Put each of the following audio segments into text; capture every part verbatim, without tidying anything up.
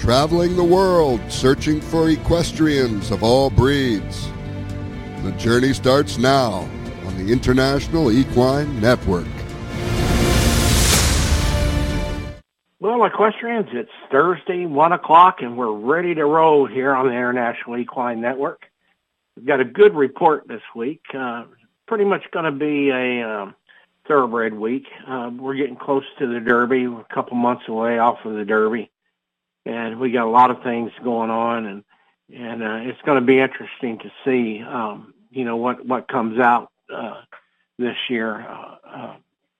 traveling the world searching for equestrians of all breeds. The journey starts now on the International Equine Network. Well, equestrians, it's Thursday, one o'clock, and we're ready to roll here on the International Equine Network. We've got a good report this week. Uh, pretty much going to be a um, thoroughbred week. Uh, we're getting close to the Derby. We're a couple months away off of the Derby. And we got a lot of things going on, and and uh, it's going to be interesting to see, um, you know, what, what comes out uh, this year. Uh, uh,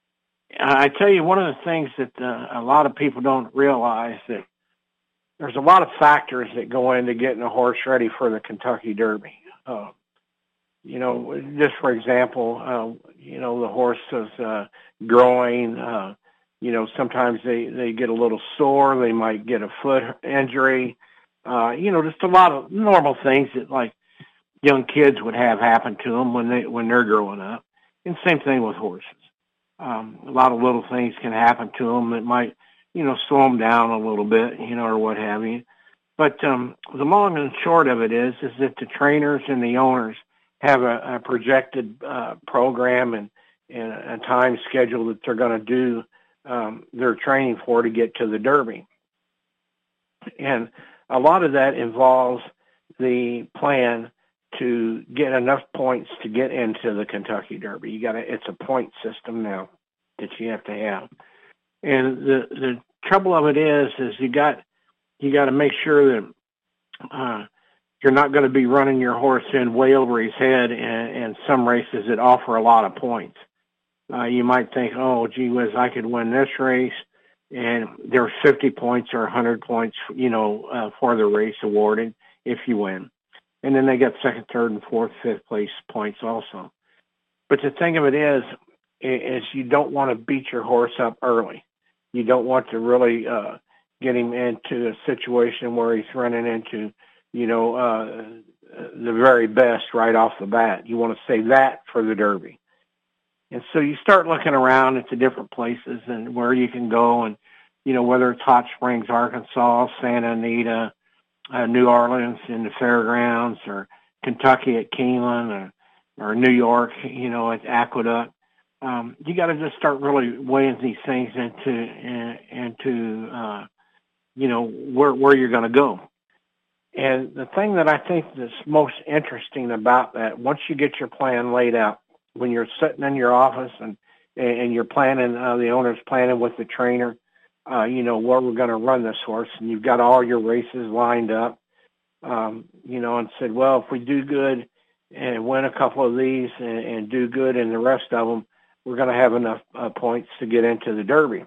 I tell you, one of the things that uh, a lot of people don't realize that there's a lot of factors that go into getting a horse ready for the Kentucky Derby. Uh, you know, just for example, uh, you know, the horse is uh, growing. Uh, you know, sometimes they, they get a little sore. They might get a foot injury. Uh, you know, just a lot of normal things that like young kids would have happen to them when they when they're growing up. And same thing with horses. Um, a lot of little things can happen to them that might, you know, slow them down a little bit, you know, or what have you. But um, the long and short of it is, is that the trainers and the owners have a, a projected uh, program and, and a time schedule that they're going to do um, their training for to get to the Derby. And a lot of that involves the plan to get enough points to get into the Kentucky Derby. You got to, it's a point system now that you have to have. And the, the trouble of it is, is you got, you got to make sure that uh, you're not going to be running your horse in way over his head in, in some races that offer a lot of points. Uh, you might think, oh, gee whiz, I could win this race, and there's fifty points or one hundred points, you know, uh, for the race awarded if you win. And then they get second, third, and fourth, fifth place points also. But the thing of it is, is you don't want to beat your horse up early. You don't want to really uh, get him into a situation where he's running into, you know, uh, the very best right off the bat. You want to save that for the Derby. And so you start looking around at the different places and where you can go, and, you know, whether it's Hot Springs, Arkansas, Santa Anita, uh, New Orleans in the fairgrounds, or Kentucky at Keeneland, or, or New York, you know, at Aqueduct. Um, you got to just start really weighing these things into, in, into uh, you know, where, where you're going to go. And the thing that I think that's most interesting about that, once you get your plan laid out, when you're sitting in your office and, and you're planning, uh, the owner's planning with the trainer, uh, you know, where we're going to run this horse, and you've got all your races lined up, um, you know, and said, well, if we do good and win a couple of these and, and do good in the rest of them, we're going to have enough uh, points to get into the Derby.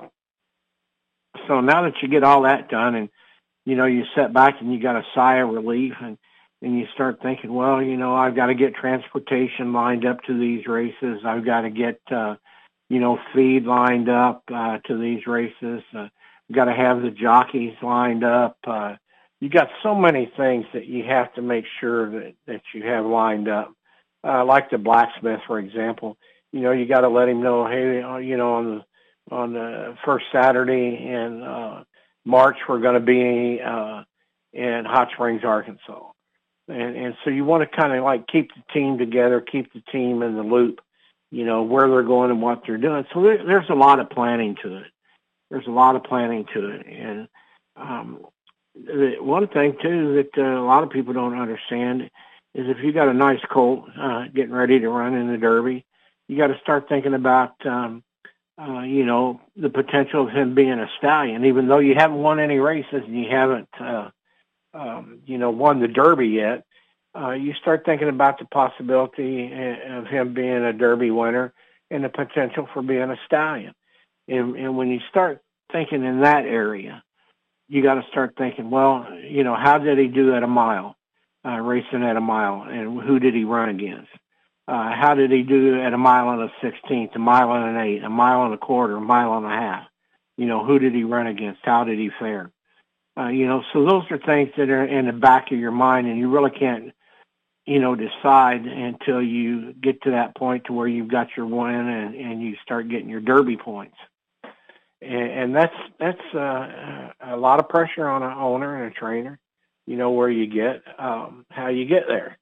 So now that you get all that done, and, you know, you sit back and you got a sigh of relief, and, and you start thinking, well, you know, I've got to get transportation lined up to these races. I've got to get, uh, you know, feed lined up uh, to these races. Uh, I've got to have the jockeys lined up. Uh, you got so many things that you have to make sure that, that you have lined up. Uh, like the blacksmith, for example. You know, you got to let him know, hey, uh, you know, on the on the first Saturday in uh, March, we're going to be uh, in Hot Springs, Arkansas. And, and so you want to kind of like keep the team together, keep the team in the loop, you know, where they're going and what they're doing. So there, there's a lot of planning to it. There's a lot of planning to it. And um, the, one thing, too, that uh, a lot of people don't understand is if you got a nice colt uh, getting ready to run in the Derby, you got to start thinking about, um, uh, you know, the potential of him being a stallion, even though you haven't won any races and you haven't, uh, um, you know, won the Derby yet. Uh, you start thinking about the possibility of him being a Derby winner and the potential for being a stallion. And, and when you start thinking in that area, you got to start thinking, well, you know, how did he do at a mile, uh, racing at a mile, and who did he run against? Uh, how did he do at a mile and a sixteenth, a mile and an eighth, a mile and a quarter, a mile and a half? You know, who did he run against? How did he fare? Uh, you know, so those are things that are in the back of your mind, and you really can't, you know, decide until you get to that point to where you've got your win and, and you start getting your Derby points. and, and that's that's uh, a lot of pressure on an owner and a trainer. You know where you get, um, how you get there.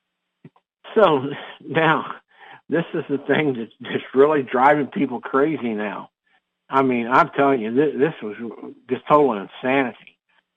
So now, this is the thing that's just really driving people crazy now. I mean, I'm telling you, this, this was just total insanity.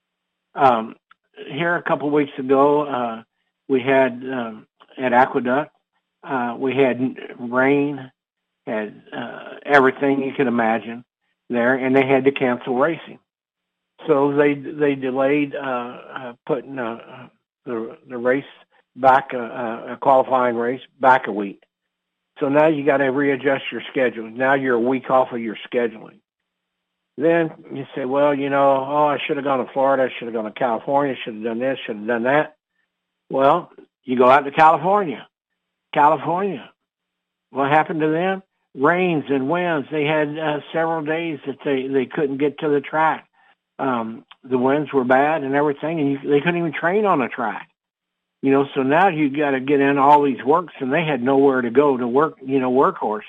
Um, here a couple of weeks ago, uh, we had um, at Aqueduct, uh, we had rain, had uh, everything you could imagine there, and they had to cancel racing. So they they delayed uh, uh, putting uh, the the race back, uh, a qualifying race back a week. So now you got to readjust your schedule. Now you're a week off of your scheduling. Then you say, well, you know, oh, I should have gone to Florida. I should have gone to California. Should have done this. Should have done that. Well, you go out to California. California. What happened to them? Rains and winds. They had uh, several days that they, they couldn't get to the track. Um, the winds were bad and everything, and you, they couldn't even train on the track. You know, so now you got to get in all these works, and they had nowhere to go to work, you know, work horses.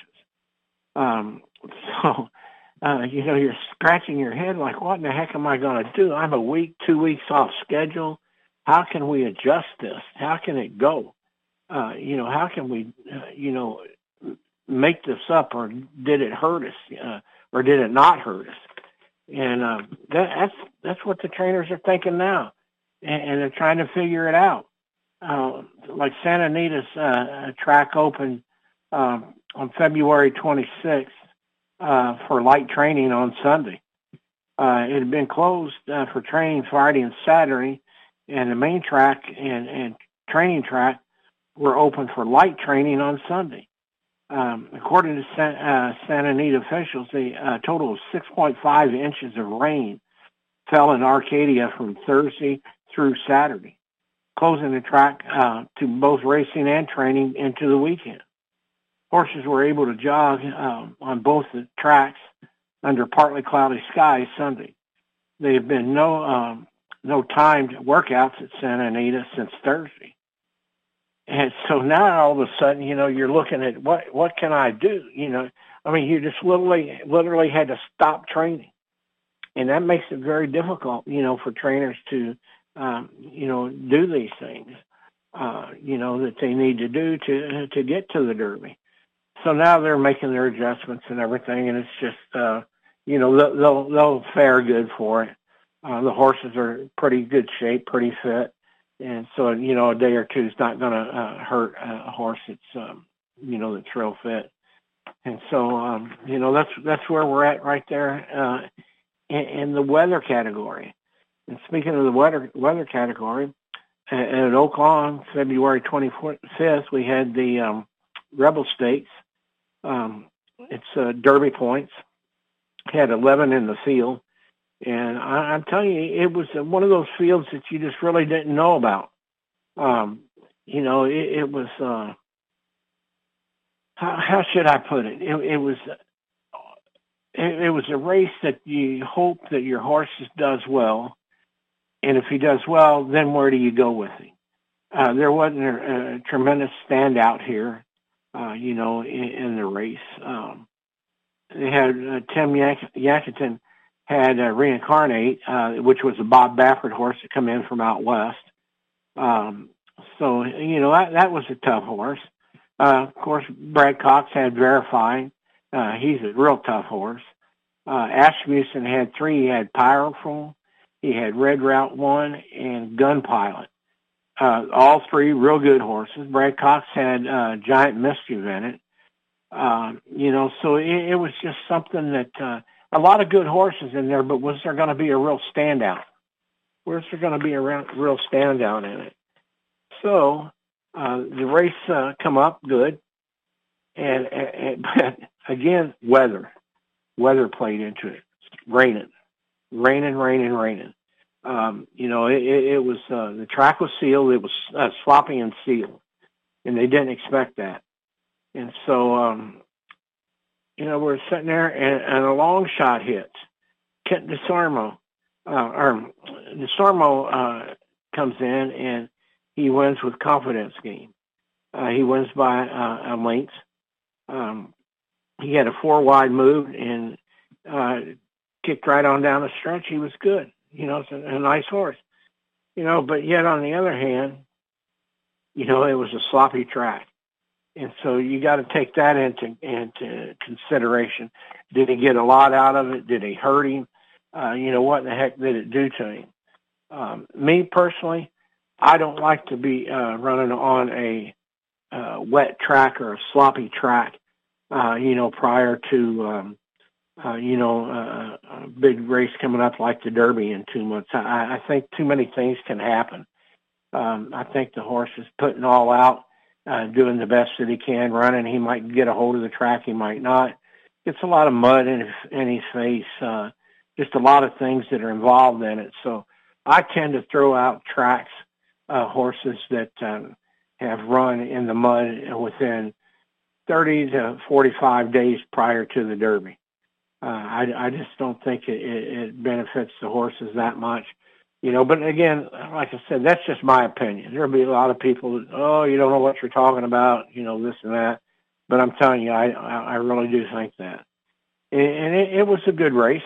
Um, so, uh, you know, you're scratching your head like, what in the heck am I going to do? I'm a week, two weeks off schedule. How can we adjust this? How can it go? Uh, you know, how can we, uh, you know, make this up, or did it hurt us, uh, or did it not hurt us? And uh, that, that's that's what the trainers are thinking now, and, and they're trying to figure it out. Uh, like Santa Anita's uh, track opened um, on February twenty-sixth uh, for light training on Sunday. Uh, it had been closed uh, for training Friday and Saturday, and the main track and, and training track were open for light training on Sunday. Um, according to San, uh, Santa Anita officials, a uh, total of six point five inches of rain fell in Arcadia from Thursday through Saturday, closing the track uh, to both racing and training into the weekend. Horses were able to jog uh, on both the tracks under partly cloudy skies Sunday. There have been no um, no timed workouts at Santa Anita since Thursday. And so now all of a sudden, you know, you're looking at what what can I do? You know, I mean, you just literally literally had to stop training, and that makes it very difficult, you know, for trainers to, um, you know, do these things, uh, you know, that they need to do to to get to the Derby. So now they're making their adjustments and everything, and it's just, uh, you know, they'll they'll, they'll fare good for it. Uh, the horses are in pretty good shape, pretty fit. And so, you know, a day or two is not going to uh, hurt a horse that's, um, you know, that's real fit. And so, um, you know, that's that's where we're at right there uh, in, in the weather category. And speaking of the weather weather category, at, at Oaklawn, February twenty-fifth, we had the um, Rebel Stakes. Um, it's uh, Derby points. Had eleven in the field. And I, I'm telling you, it was one of those fields that you just really didn't know about. Um, you know, it, it was, uh, how, how should I put it? It, it was, it, it was a race that you hope that your horse does well. And if he does well, then where do you go with him? Uh, there wasn't a, a tremendous standout here, uh, you know, in, in the race. Um, they had uh, Tim Yak- Yakitin had uh, Reincarnate, uh, which was a Bob Baffert horse that come in from out west. Um, so, you know, that, that was a tough horse. Uh, of course, Brad Cox had Verifying. Uh, he's a real tough horse. Uh, Asmussen had three. He had Pyroful, he had Red Route One, and Gun Pilot. Uh, all three real good horses. Brad Cox had uh, Giant Mischief in it. Uh, you know, so it, it was just something that... Uh, a lot of good horses in there, but was there going to be a real standout? Was there going to be a real standout in it? So uh, the race uh, come up good, and, and but again, weather, weather played into it. Raining, raining, raining, raining. Um, you know, it, it, it was uh, the track was sealed. It was uh, sloppy and sealed, and they didn't expect that, and so. Um, You know, we're sitting there, and, and a long shot hits. Kent DeSormo, uh, or DeSormo uh, comes in, and he wins with Confidence Game. Uh, he wins by uh, a length. Um, he had a four-wide move, and uh, kicked right on down the stretch. He was good. You know, it's a, a nice horse. You know, but yet on the other hand, you know, it was a sloppy track. And so you got to take that into into consideration. Did he get a lot out of it? Did he hurt him? Uh, you know, what the heck did it do to him? Um, me personally, I don't like to be uh, running on a uh, wet track or a sloppy track, uh, you know, prior to, um, uh, you know, uh, a big race coming up like the Derby in two months. I, I think too many things can happen. Um, I think the horse is putting all out, uh, doing the best that he can, running. He might get a hold of the track. He might not. Gets a lot of mud in his, in his face, uh, just a lot of things that are involved in it. So I tend to throw out tracks, uh, horses that um, have run in the mud within thirty to forty-five days prior to the Derby. Uh, I, I just don't think it, it, it benefits the horses that much. You know, but again, like I said, that's just my opinion. There'll be a lot of people that, oh, you don't know what you're talking about, you know, this and that. But I'm telling you, I I really do think that. And it, it was a good race.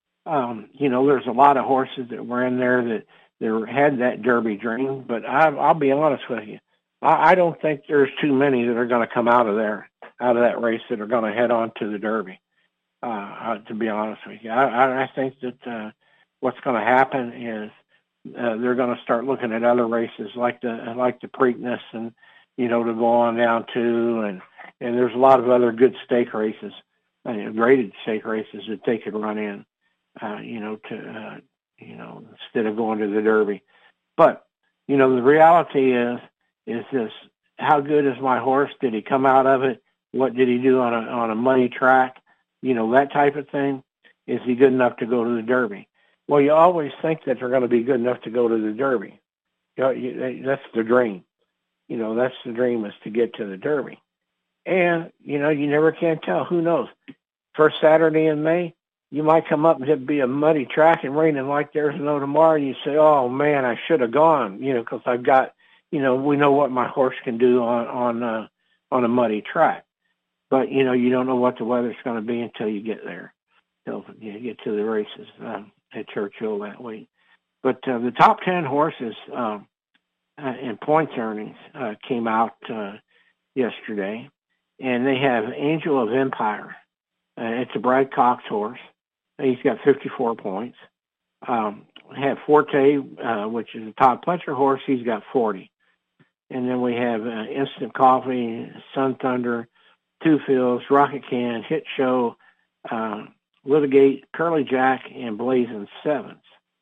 Um, you know, there's a lot of horses that were in there that, that had that Derby dream. But I, I'll be honest with you, I, I don't think there's too many that are going to come out of there, out of that race, that are going to head on to the Derby. Uh, uh, to be honest with you, I, I think that uh, what's going to happen is uh, they're going to start looking at other races like the like the Preakness, and you know, to go on down to, and and there's a lot of other good stake races, uh, graded stake races that they could run in, uh, you know, to uh, you know, instead of going to the Derby. But you know, the reality is is this: how good is my horse? Did he come out of it? What did he do on a on a muddy track? You know, that type of thing. Is he good enough to go to the Derby? Well, you always think that they're going to be good enough to go to the Derby. You know, you, that's the dream. You know, that's the dream, is to get to the Derby. And, you know, you never can tell. Who knows? First Saturday in May, you might come up and it'd be a muddy track and raining like there's no tomorrow. And you say, oh, man, I should have gone, you know, because I've got, you know, we know what my horse can do on, on, uh, on a muddy track. But, you know, you don't know what the weather's going to be until you get there, until you get to the races um, at Churchill that week. But uh, the top ten horses um, uh, in points earnings uh, came out uh, yesterday, and they have Angel of Empire. Uh, it's a Brad Cox horse. He's got fifty-four points. Um, have Forte, uh, which is a Todd Pletcher horse. He's got forty. And then we have uh, Instant Coffee, Sun Thunder, Two Fields, Rocket Can, Hit Show, uh, Litigate, Curly Jack, and Blazing Sevens.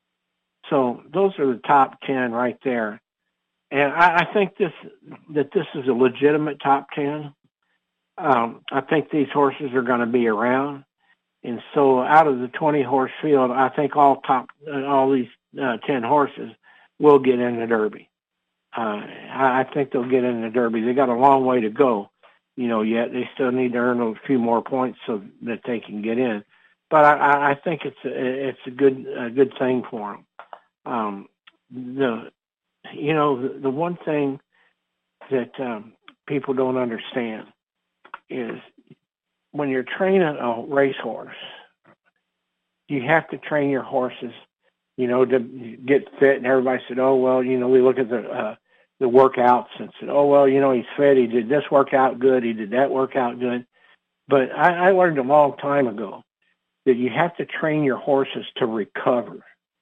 So those are the top ten right there. And I, I think this that this is a legitimate top ten. Um, I think these horses are going to be around. And so out of the twenty horse field, I think all top, uh, all these uh, ten horses will get in the Derby. Uh, I, I think they'll get in the Derby. They got a long way to go. You know, yet they still need to earn a few more points so that they can get in. But I, I think it's a, it's a good a good thing for them. Um, the you know the, the one thing that um, people don't understand is when you're training a racehorse, you have to train your horses, you know, to get fit. And everybody said, oh well, you know, we look at the uh, the workouts and said, oh, well, you know, he's fit. He did this workout good. He did that workout good. But I, I learned a long time ago that you have to train your horses to recover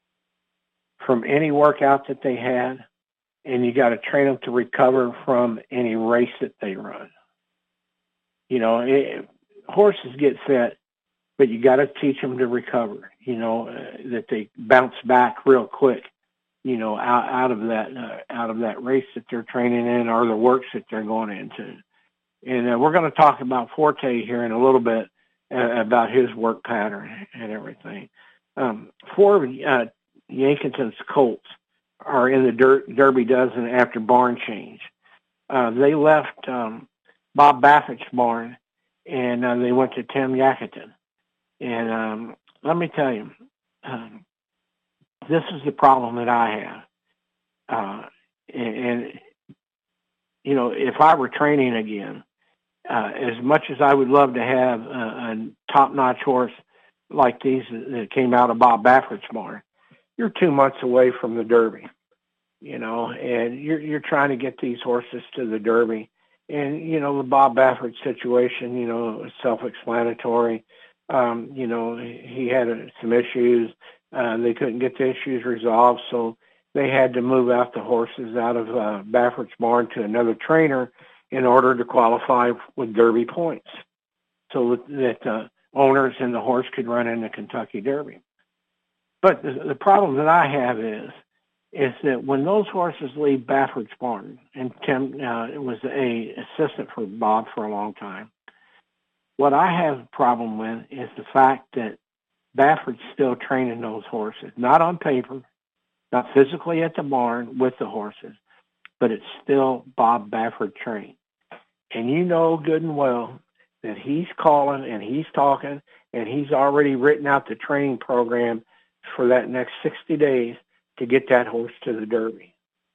from any workout that they had, and you got to train them to recover from any race that they run. You know, it, horses get fit, but you got to teach them to recover, you know, uh, that they bounce back real quick. You know, out, out of that uh, out of that race that they're training in, or the works that they're going into. And uh, we're going to talk about Forte here in a little bit, uh, about his work pattern and everything. Um, four of uh, Yankeeton's colts are in the der- Derby dozen after barn change. Uh, they left um, Bob Baffitt's barn, and uh, they went to Tim Yankeeton. And um, let me tell you, um, this is the problem that I have. Uh, and, and, you know, if I were training again, uh, as much as I would love to have a, a top-notch horse like these that came out of Bob Baffert's barn, you're two months away from the Derby, you know, and you're you're trying to get these horses to the Derby. And, you know, the Bob Baffert situation, you know, is self-explanatory. Um, you know, he had uh, some issues. Uh, they couldn't get the issues resolved, so they had to move out the horses out of uh, Baffert's barn to another trainer in order to qualify with Derby points, so that uh, owners and the horse could run in the Kentucky Derby. But the, the problem that I have is, is that when those horses leave Baffert's barn, and Tim uh, was a assistant for Bob for a long time, what I have a problem with is the fact that Baffert's still training those horses, not on paper, not physically at the barn with the horses, but it's still Bob Baffert trained. And you know good and well that he's calling and he's talking and he's already written out the training program for that next sixty days to get that horse to the Derby.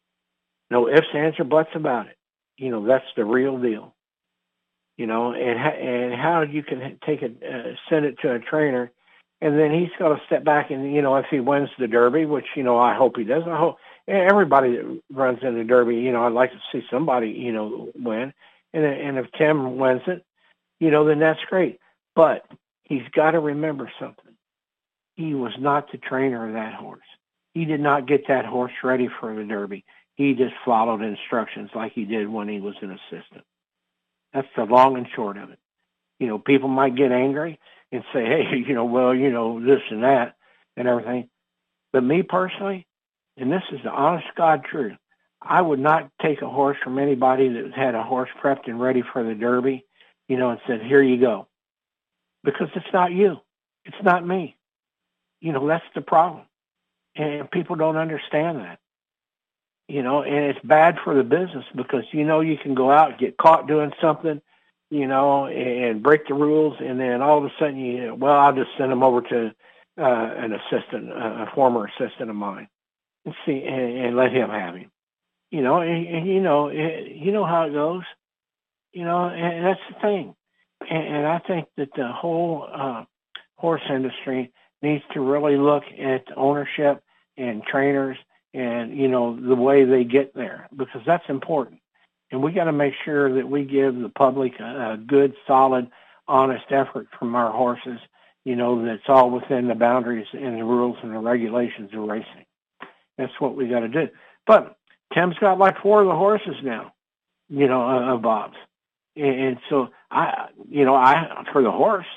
No ifs, ands, or buts about it. You know, that's the real deal. You know, and and how you can take it, uh, send it to a trainer, and then he's got to step back and, you know, if he wins the Derby, which, you know, I hope he does. I hope everybody that runs in the Derby, you know, I'd like to see somebody, you know, win. And and if Tim wins it, you know, then that's great. But he's got to remember something. He was not the trainer of that horse. He did not get that horse ready for the Derby. He just followed instructions like he did when he was an assistant. That's the long and short of it. You know, people might get angry and say, hey, you know, well, you know, this and that and everything. But me personally, and this is the honest God truth, I would not take a horse from anybody that had a horse prepped and ready for the Derby, you know, and said, here you go. Because it's not you. It's not me. You know, that's the problem. And people don't understand that, you know, and it's bad for the business because, you know, you can go out and get caught doing something, you know, and break the rules. And then all of a sudden, you, well, I'll just send them over to uh, an assistant, uh, a former assistant of mine and see, and, and let him have him, you know, and, and you know, it, you know how it goes, you know, and that's the thing. And, and I think that the whole uh, horse industry needs to really look at ownership and trainers and, you know, the way they get there, because that's important. And we got to make sure that we give the public a, a good, solid, honest effort from our horses, you know, that's all within the boundaries and the rules and the regulations of racing. That's what we got to do. But Tim's got like four of the horses now, you know, of uh, Bob's. And, and so, I, you know, I for the horse,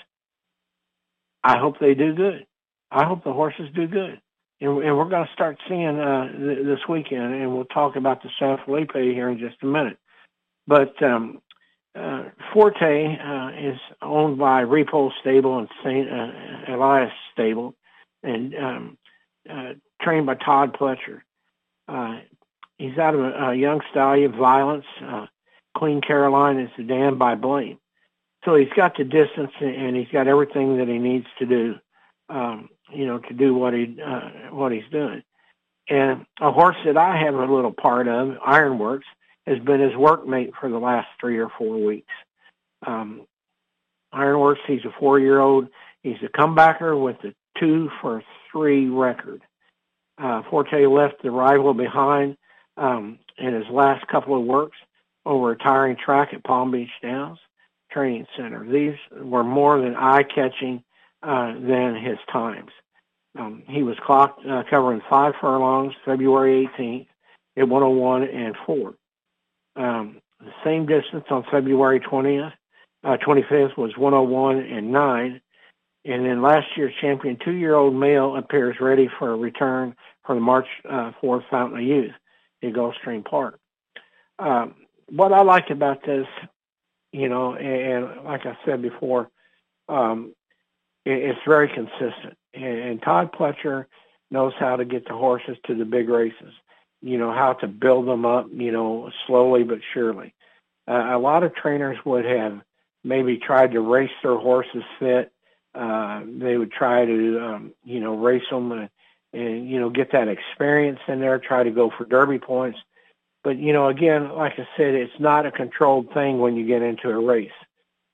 I hope they do good. I hope the horses do good. And, and we're going to start seeing uh, th- this weekend, and we'll talk about the San Felipe here in just a minute. But um, uh, Forte uh, is owned by Repo Stable and Saint Uh, Elias Stable, and um, uh, trained by Todd Pletcher. Uh, he's out of a, a young stallion, Violence. Uh, Queen Caroline is the dam by Blaine. So he's got the distance, and he's got everything that he needs to do. Um, you know, to do what he uh, what he's doing. And a horse that I have a little part of, Ironworks, has been his workmate for the last three or four weeks. Um, Ironworks, he's a four-year-old. He's a comebacker with a two for three record. Uh, Forte left the rival behind um, in his last couple of works over a tiring track at Palm Beach Downs Training Center. These were more than eye-catching Uh, than his times. Um, he was clocked uh, covering five furlongs February eighteenth at one oh one and four. Um, the same distance on February twentieth, uh, twenty-fifth was one oh one and nine. And then last year's champion two-year-old male appears ready for a return for the March uh, fourth Fountain of Youth at Gulfstream Park. Um, what I liked about this, you know, and, and like I said before, um, it's very consistent. And Todd Pletcher knows how to get the horses to the big races, you know, how to build them up, you know, slowly but surely. Uh, a lot of trainers would have maybe tried to race their horses fit. Uh, they would try to, um, you know, race them and, and, you know, get that experience in there, try to go for Derby points. But, you know, again, like I said, it's not a controlled thing when you get into a race.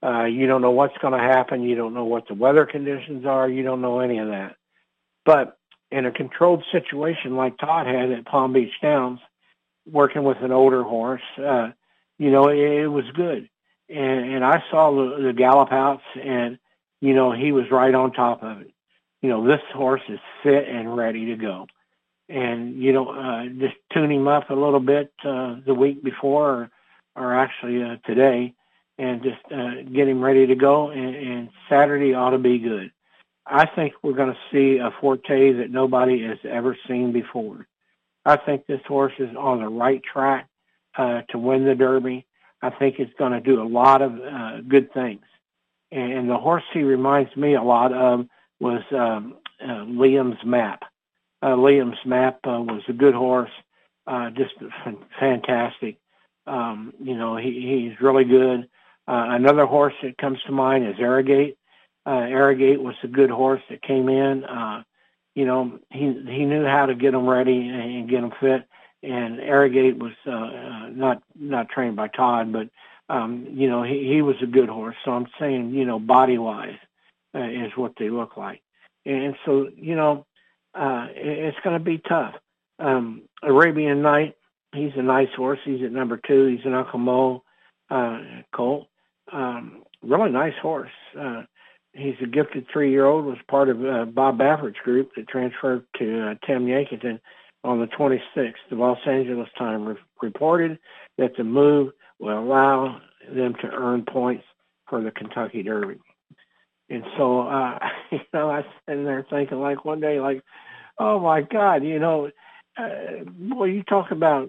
Uh, you don't know what's going to happen. You don't know what the weather conditions are. You don't know any of that. But in a controlled situation like Todd had at Palm Beach Downs, working with an older horse, uh, you know, it, it was good. And, and I saw the, the gallop outs, and, you know, he was right on top of it. You know, this horse is fit and ready to go. And, you know, uh, just tune him up a little bit uh, the week before, or, or actually uh, today, and just uh, get him ready to go. And, and Saturday ought to be good. I think we're going to see a Forte that nobody has ever seen before. I think this horse is on the right track uh, to win the Derby. I think it's going to do a lot of uh, good things. And, and the horse he reminds me a lot of was um, uh, Liam's Map. Uh, Liam's Map uh, was a good horse, uh, just f- fantastic. Um, you know, he, he's really good. Uh, another horse that comes to mind is Arrogate. Uh, Arrogate was a good horse that came in. Uh, you know, he he knew how to get them ready and get them fit. And Arrogate was uh, uh, not not trained by Todd, but um, you know, he, he was a good horse. So I'm saying, you know, body wise uh, is what they look like. And so, you know, uh, it, it's going to be tough. Um, Arabian Night, he's a nice horse. He's at number two. He's an Uncle Mo uh, colt. Um, really nice horse. Uh, He's a gifted three-year-old, was part of uh, Bob Baffert's group that transferred to uh, Tim Yankington on the twenty-sixth. The Los Angeles Times re- reported that the move will allow them to earn points for the Kentucky Derby. And so, uh, you know, I was sitting there thinking, like, one day, like, oh, my God, you know, uh, boy, you talk about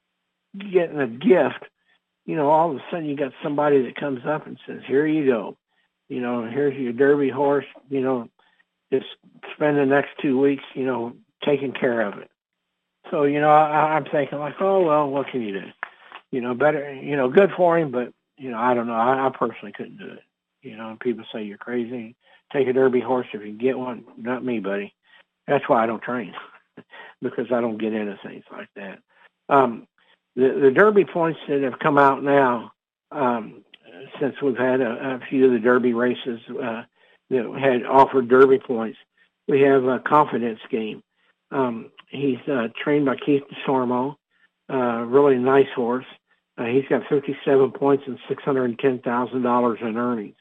getting a gift. You know, all of a sudden you got somebody that comes up and says, here you go. You know, here's your Derby horse, you know, just spend the next two weeks, you know, taking care of it. So, you know, I, I'm thinking like, oh, well, what can you do? You know, better, you know, good for him, but, you know, I don't know. I, I personally couldn't do it. You know, and people say you're crazy. Take a Derby horse if you can get one. Not me, buddy. That's why I don't train, because I don't get into things like that. Um, the, the Derby points that have come out now, um, since we've had a, a few of the Derby races uh, that had offered Derby points, we have a Confidence Game. Um, he's uh, trained by Keith DeSormo, uh, really nice horse. Uh, he's got fifty-seven points and six hundred ten thousand dollars in earnings.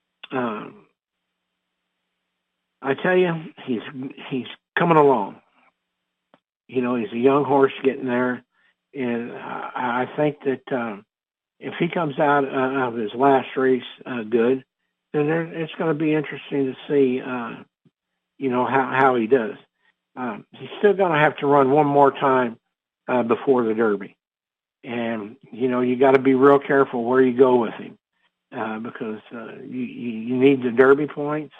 Um, I tell you, he's he's coming along. You know, he's a young horse getting there, and I, I think that um, if he comes out uh, of his last race uh, good, then there, it's going to be interesting to see, uh, you know, how, how he does. Um, he's still going to have to run one more time uh, before the Derby. And, you know, you got to be real careful where you go with him uh, because uh, you, you need the Derby points,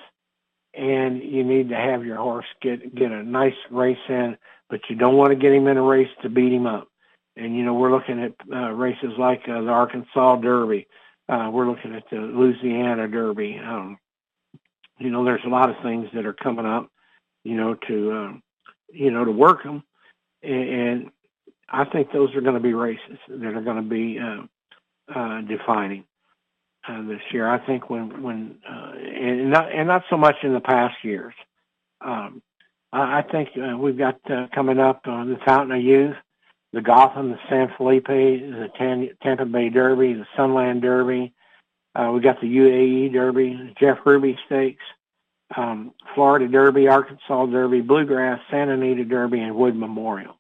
and you need to have your horse get, get a nice race in, but you don't want to get him in a race to beat him up. And, you know, we're looking at uh, races like uh, the Arkansas Derby. Uh, we're looking at the Louisiana Derby. Um, you know, there's a lot of things that are coming up, you know, to, um, you know, to work them. And, and I think those are going to be races that are going to be uh, uh, defining uh, this year. I think when, when uh, and, not, and not so much in the past years. Um, I, I think uh, we've got uh, coming up uh, the Fountain of Youth, the Gotham, the San Felipe, the Tan- Tampa Bay Derby, the Sunland Derby. Uh, we got the U A E Derby, the Jeff Ruby Stakes, um, Florida Derby, Arkansas Derby, Bluegrass, Santa Anita Derby, and Wood Memorial.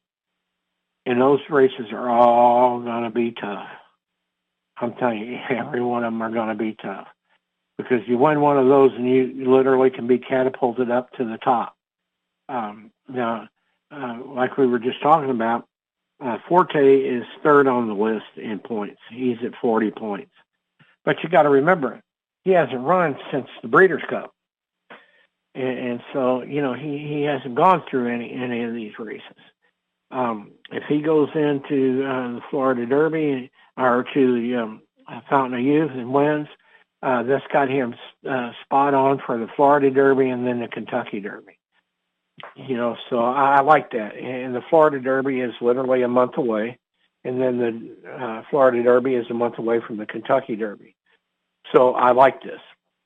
And those races are all going to be tough. I'm telling you, every one of them are going to be tough. Because you win one of those and you literally can be catapulted up to the top. Um, now, uh, like we were just talking about, Uh, Forte is third on the list in points. He's at forty points. But you got to remember, he hasn't run since the Breeders' Cup. And, and so, you know, he, he hasn't gone through any, any of these races. Um, if he goes into uh, the Florida Derby or to the um, Fountain of Youth and wins, uh, that's got him uh, spot on for the Florida Derby and then the Kentucky Derby. You know, so I like that. And the Florida Derby is literally a month away. And then the uh, Florida Derby is a month away from the Kentucky Derby. So I like this.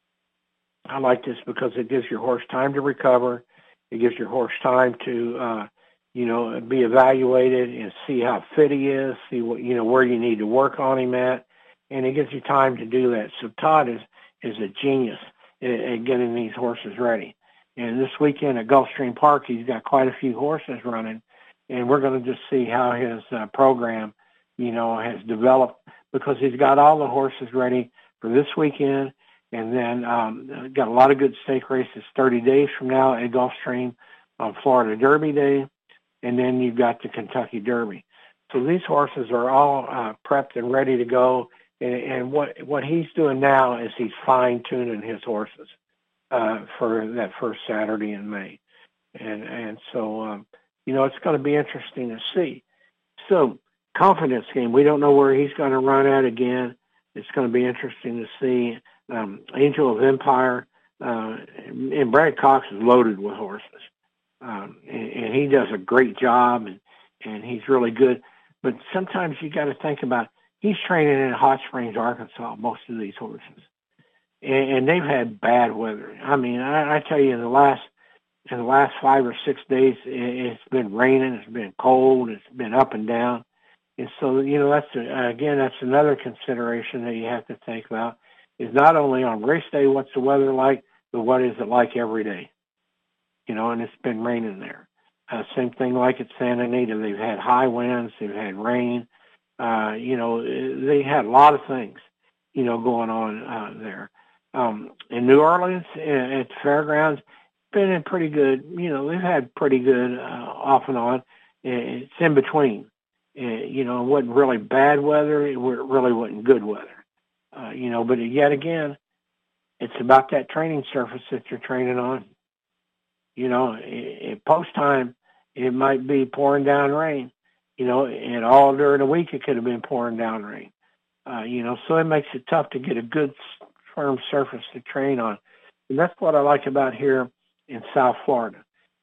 I like this because it gives your horse time to recover. It gives your horse time to, uh, you know, be evaluated and see how fit he is, see what, you know, where you need to work on him at. And it gives you time to do that. So Todd is, is a genius at, at getting these horses ready. And this weekend at Gulfstream Park, he's got quite a few horses running. And we're going to just see how his uh, program, you know, has developed, because he's got all the horses ready for this weekend. And then um, got a lot of good stake races thirty days from now at Gulfstream on Florida Derby Day. And then you've got the Kentucky Derby. So these horses are all uh, prepped and ready to go. And, and what what he's doing now is he's fine-tuning his horses uh, for that first Saturday in May. And, and so, um, you know, it's going to be interesting to see. So confidence game, we don't know where he's going to run at again. It's going to be interesting to see. Um, Angel of Empire, uh, and Brad Cox is loaded with horses. Um, and, and he does a great job, and, and he's really good. But sometimes you got to think about, he's training in Hot Springs, Arkansas, most of these horses. And, and they've had bad weather. I mean, I, I tell you, in the last in the last five or six days, it, it's been raining, it's been cold, it's been up and down. And so, you know, that's, a, again, that's another consideration that you have to think about, is not only on race day, what's the weather like, but what is it like every day? You know, and it's been raining there. Uh, same thing like at Santa Anita. They've had high winds, they've had rain. Uh, you know, they had a lot of things, you know, going on uh, there. Um, in New Orleans, at the fairgrounds, been in pretty good, you know, they've had pretty good uh, off and on. It's in between. Uh, you know, it wasn't really bad weather. It really wasn't good weather. Uh, you know, but yet again, it's about that training surface that you're training on. You know, at post time, it might be pouring down rain. You know, and all during the week, it could have been pouring down rain. Uh, you know, so it makes it tough to get a good, firm surface to train on. And that's what I like about here in South Florida.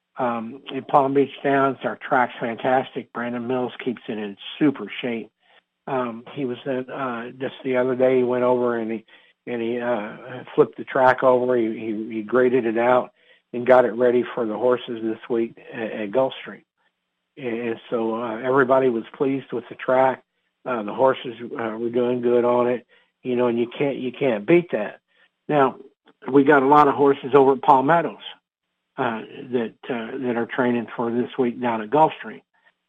Um, in Palm Beach Downs, our track's fantastic. Brandon Mills keeps it in super shape. Um, he was in, uh, just the other day, he went over and he, and he, uh, flipped the track over. He, he, he graded it out and got it ready for the horses this week at, at Gulfstream. And so, uh, everybody was pleased with the track. Uh, the horses uh, were doing good on it, you know, and you can't, you can't beat that. Now, we got a lot of horses over at Palmettos. Uh, that uh, that are training for this week down at Gulfstream.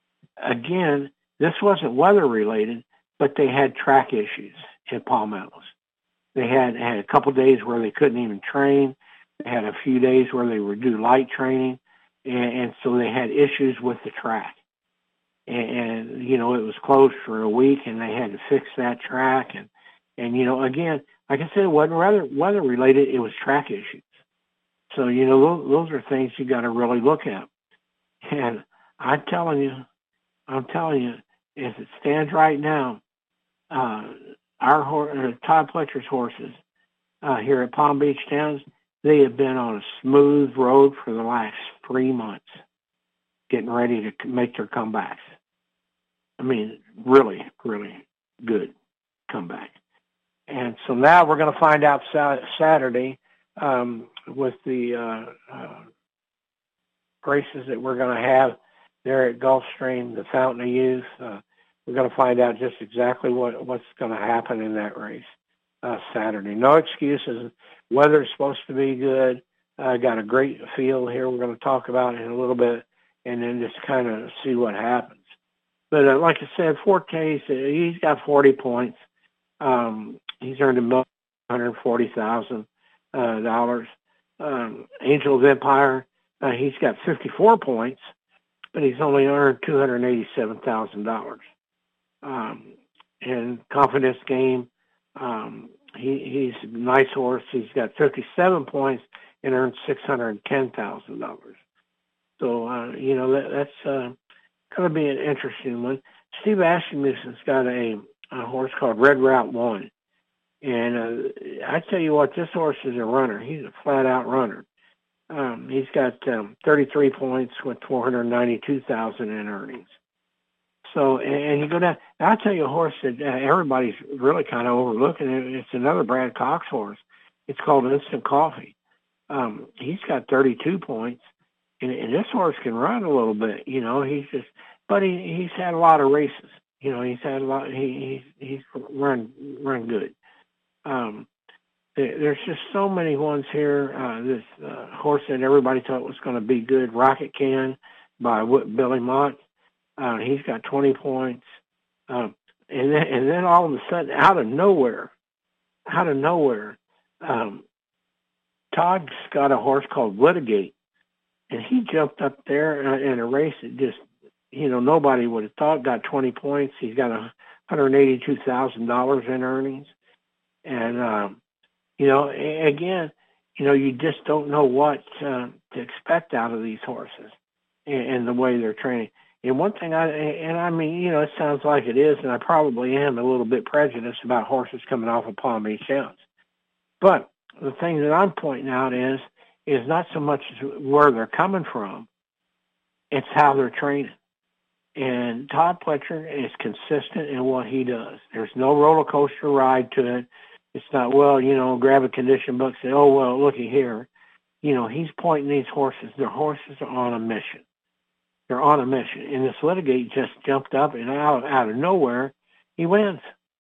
Again, this wasn't weather related, but they had track issues at Palmettos. They had had a couple days where they couldn't even train. They had a few days where they would do light training, and, and so they had issues with the track. And, and you know, it was closed for a week, and they had to fix that track. And and you know, again, like I said, it wasn't weather weather related; it was track issues. So, you know, those, those are things you got to really look at. And I'm telling you, I'm telling you, as it stands right now, uh, our uh, Todd Pletcher's horses uh, here at Palm Beach Downs, they have been on a smooth road for the last three months, getting ready to make their comebacks. I mean, really, really good comeback. And so now we're going to find out sa- Saturday, Um, with the uh, uh, races that we're going to have there at Gulfstream, the Fountain of Youth. Uh, we're going to find out just exactly what, what's going to happen in that race uh, Saturday. No excuses. Weather's supposed to be good. I uh, got a great field here we're going to talk about in a little bit, and then just kind of see what happens. But uh, like I said, Fortes, uh, he's got forty points. Um, he's earned a million one hundred forty thousand. Uh, dollars. Um, Angel of Empire, uh, he's got fifty-four points, but he's only earned two hundred eighty-seven thousand dollars. Um, and Confidence Game, um, he, he's a nice horse. He's got fifty-seven points and earned six hundred ten thousand dollars. So, uh, you know, that, that's uh, going to be an interesting one. Steve Asmusen's got a, a horse called Red Route One. And uh, I tell you what, this horse is a runner. He's a flat-out runner. Um, he's got um, thirty-three points with four hundred ninety-two thousand dollars in earnings. So, and, and you go down, and I'll tell you a horse that uh, everybody's really kind of overlooking. It. It's another Brad Cox horse. It's called Instant Coffee. Um, he's got thirty-two points, and, and this horse can run a little bit. You know, he's just, but he he's had a lot of races. You know, he's had a lot. He he's he's run run good. Um, there, there's just so many ones here. Uh, this uh, horse that everybody thought was going to be good, Rocket Can by Billy Mott. Uh, he's got twenty points, um, and then and then all of a sudden, out of nowhere, out of nowhere. Um, Todd's got a horse called Litigate, and he jumped up there in a race that just, you know, nobody would have thought, got twenty points. He's got one hundred eighty-two thousand dollars in earnings. And, um, you know, again, you know, you just don't know what uh, to expect out of these horses and, and the way they're training. And one thing I, and I mean, you know, it sounds like it is, and I probably am a little bit prejudiced about horses coming off of Palm Beach Downs. But the thing that I'm pointing out is, is not so much where they're coming from, it's how they're training. And Todd Pletcher is consistent in what he does. There's no roller coaster ride to it. It's not, well, you know, grab a condition book, say, oh, well, looky here. You know, he's pointing these horses. Their horses are on a mission. They're on a mission. And this Litigate just jumped up, and out, out of nowhere, he wins.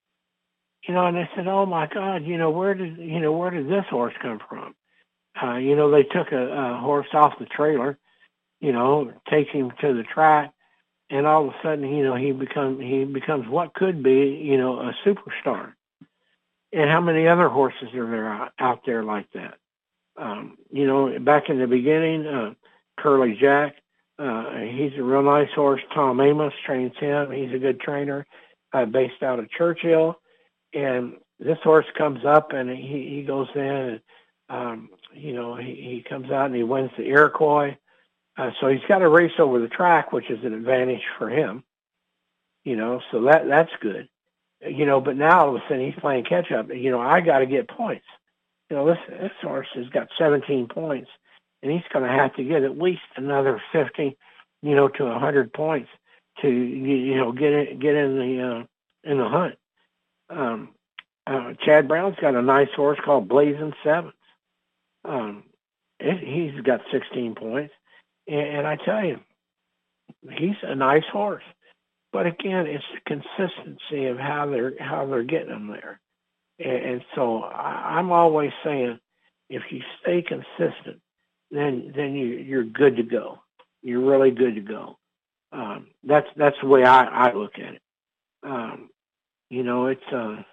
You know, and they said, oh, my God, you know, where did, you know, where did this horse come from? Uh, you know, they took a, a horse off the trailer, you know, takes him to the track, and all of a sudden, you know, he become he becomes what could be, you know, a superstar. And how many other horses are there out, out there like that? Um, you know, back in the beginning, uh, Curly Jack, uh, he's a real nice horse. Tom Amos trains him. He's a good trainer, uh, based out of Churchill. And this horse comes up, and he, he goes in, and, um, you know, he, he comes out and he wins the Iroquois. Uh, so he's got a race over the track, which is an advantage for him, you know, so that that's good. You know, but now all of a sudden he's playing catch up. You know, I got to get points. You know, this, this horse has got seventeen points, and he's going to have to get at least another fifty, you know, to one hundred points to, you know, get in, get in the, uh, in the hunt. Um, uh, Chad Brown's got a nice horse called Blazing Sevens. Um, it, he's got sixteen points. And, and I tell you, he's a nice horse. But again, it's the consistency of how they're how they're getting them there. And, and so I, I'm always saying, if you stay consistent, then then you, you're good to go. You're really good to go. Um, that's that's the way I, I look at it. Um, you know, it's a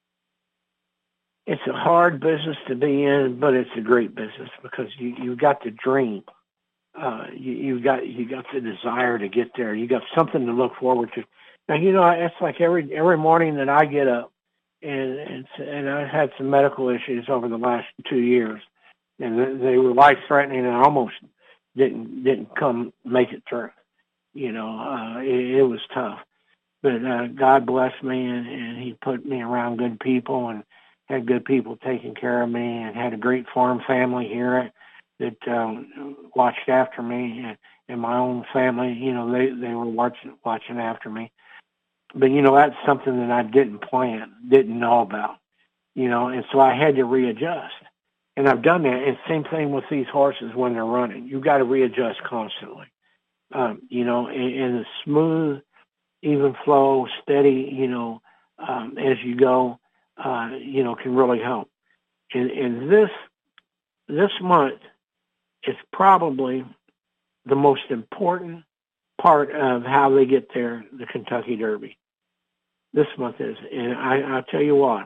it's a hard business to be in, but it's a great business because you you got the dream. Uh, you, you got you got the desire to get there. You got something to look forward to. Now, you know, it's like every every morning that I get up, and and, and I had some medical issues over the last two years, and they were life threatening, and I almost didn't didn't come make it through. You know, uh, it, it was tough, but uh, God blessed me, and, and He put me around good people, and had good people taking care of me, and had a great farm family here that um, watched after me, and, and my own family, you know, they, they were watching watching after me. But, you know, that's something that I didn't plan, didn't know about, you know, and so I had to readjust. And I've done that. And same thing with these horses when they're running. You've got to readjust constantly, um, you know, in, in a smooth, even flow, steady, you know, um, as you go, uh, you know, can really help. And, and this this month, it's probably the most important part of how they get there, the Kentucky Derby. This month is, and I, I'll tell you what,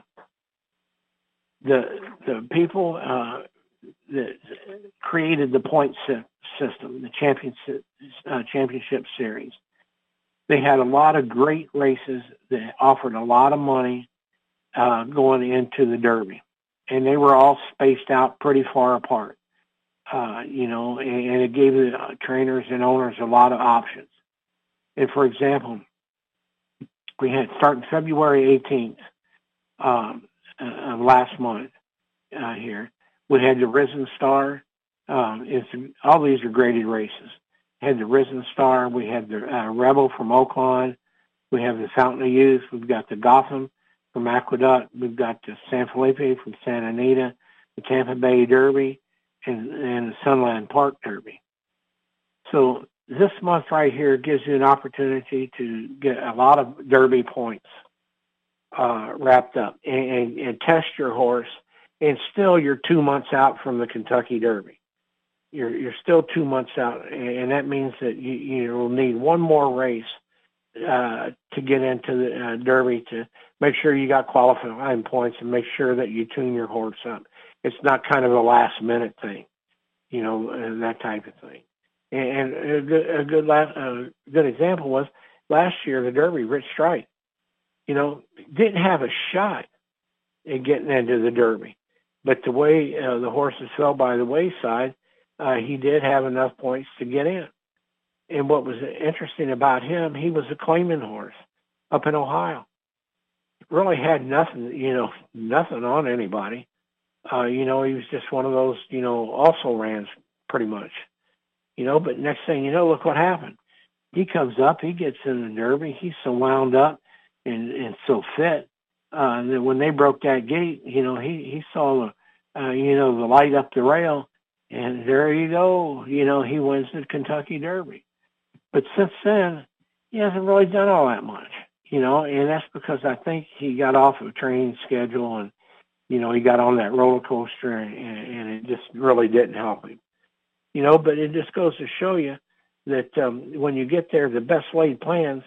the the people uh, that created the point system, the championship uh, championship series, they had a lot of great races that offered a lot of money uh, going into the Derby, and they were all spaced out pretty far apart. Uh, you know, and, and it gave the uh, trainers and owners a lot of options. And for example, we had starting February eighteenth um, uh, of last month uh, here. We had the Risen Star. Um, it's all these are graded races. We had the Risen Star. We had the uh, Rebel from Oakland. We have the Fountain of Youth. We've got the Gotham from Aqueduct. We've got the San Felipe from Santa Anita, the Tampa Bay Derby, and, and the Sunland Park Derby. So this month right here gives you an opportunity to get a lot of Derby points uh, wrapped up and, and, and test your horse. And still, you're two months out from the Kentucky Derby. You're you're still two months out, and that means that you you will need one more race uh, to get into the uh, Derby to make sure you got qualifying points and make sure that you tune your horse up. It's not kind of a last minute thing, you know, uh, that type of thing. And, and a good a good last, uh, good example was last year the Derby. Rich Strike, you know, didn't have a shot at getting into the Derby. But the way uh, the horses fell by the wayside, uh, he did have enough points to get in. And what was interesting about him, he was a claiming horse up in Ohio. Really had nothing, you know, nothing on anybody. Uh, you know, he was just one of those, you know, also rans pretty much. You know, but next thing you know, look what happened. He comes up, he gets in the Derby, he's so wound up and, and so fit. Uh, that when they broke that gate, you know, he, he saw the, uh, you know, the light up the rail, and there you go. You know, he wins the Kentucky Derby. But since then, he hasn't really done all that much, you know, and that's because I think he got off of a training schedule and, you know, he got on that roller coaster and, and it just really didn't help him, you know, but it just goes to show you that um, when you get there, the best laid plans,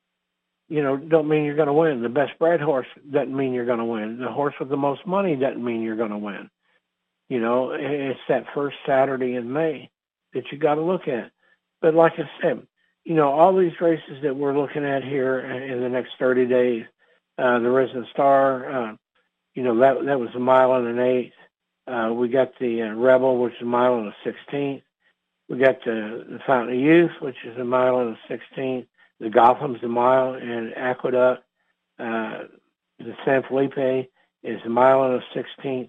you know, don't mean you're going to win. The best bred horse doesn't mean you're going to win. The horse with the most money doesn't mean you're going to win. You know, it's that first Saturday in May that you got to look at. But like I said, you know, all these races that we're looking at here in the next thirty days, uh, the Risen Star, uh, you know, that that was a mile and an eighth. Uh, we got the uh, Rebel, which is a mile and a sixteenth. We got the, the Fountain of Youth, which is a mile and a sixteenth. The Gotham's a mile, and Aqueduct, uh, the San Felipe is a mile and a sixteenth.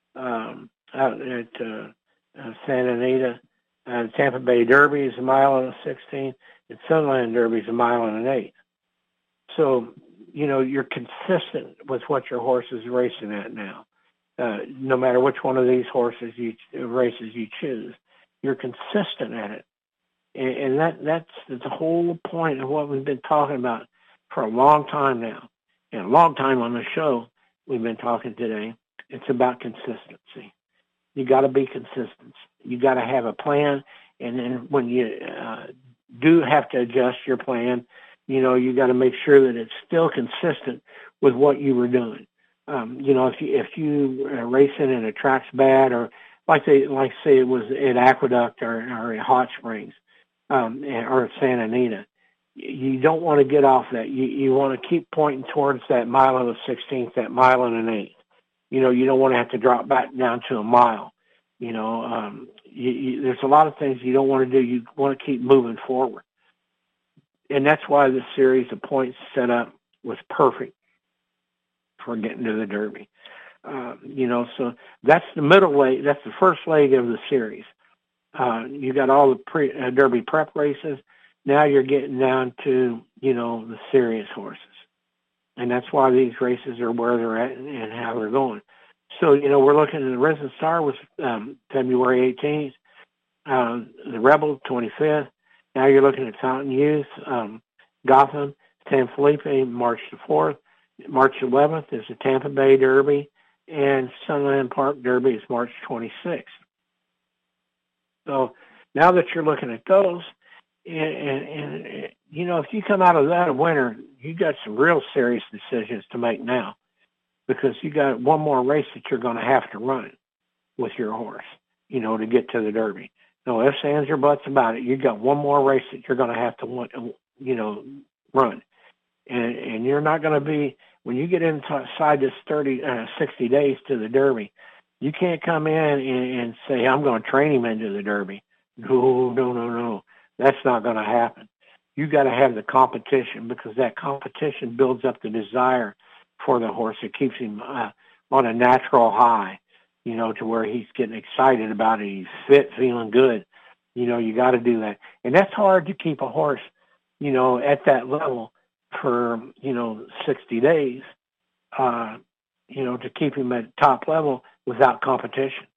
Um, out at uh, uh, Santa Anita, uh, the Tampa Bay Derby is a mile and a sixteenth. The Sunland Derby is a mile and an eighth. So, you know, you're consistent with what your horse is racing at now. Uh, no matter which one of these horses you races you choose, you're consistent at it. And that that's the whole point of what we've been talking about for a long time now. And a long time on the show we've been talking today. It's about consistency. You got to be consistent. You got to have a plan. And then when you uh, do have to adjust your plan, you know, you got to make sure that it's still consistent with what you were doing. Um, you know, if you, if you are racing and it track's bad, or like they, like say it was at Aqueduct or, or at Hot Springs, Um, or at Santa Anita, you don't want to get off that. You you want to keep pointing towards that mile and a sixteenth, that mile and an eighth. You know, you don't want to have to drop back down to a mile. You know, um, you, you, there's a lot of things you don't want to do. You want to keep moving forward. And that's why the series of points set up was perfect for getting to the Derby. Uh, you know, so that's the middle leg. That's the first leg of the series. Uh, you got all the pre, uh, Derby prep races. Now you're getting down to, you know, the serious horses. And that's why these races are where they're at and, and how they're going. So, you know, we're looking at the Risen Star was um, February eighteenth, um, the Rebel twenty-fifth. Now you're looking at Fountain Youth, um, Gotham, San Felipe, March the fourth. March eleventh is the Tampa Bay Derby, and Sunland Park Derby is March twenty-sixth. So now that you're looking at those, and, and, and you know, if you come out of that a winner, you got some real serious decisions to make now, because you got one more race that you're going to have to run with your horse, you know, to get to the Derby. No ifs, ands, or buts about it. You got one more race that you're going to have to, you know, run, and and you're not going to be, when you get inside this thirty, uh, sixty days to the Derby. You can't come in and, and say, I'm going to train him into the Derby. No, no, no, no. That's not going to happen. You got to have the competition, because that competition builds up the desire for the horse. It keeps him uh, on a natural high, you know, to where he's getting excited about it. He's fit, feeling good. You know, you got to do that. And that's hard to keep a horse, you know, at that level for, you know, sixty days, uh, you know, to keep him at top level without competition.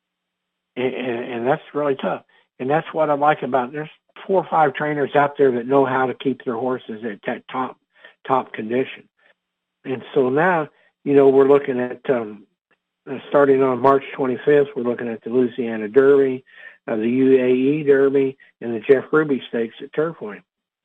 And, and, and that's really tough. And that's what I like about, there's four or five trainers out there that know how to keep their horses at that top, top condition. And so now, you know, we're looking at, um, uh, starting on March twenty-fifth, we're looking at the Louisiana Derby, uh, the U A E Derby, and the Jeff Ruby Stakes at Turfway.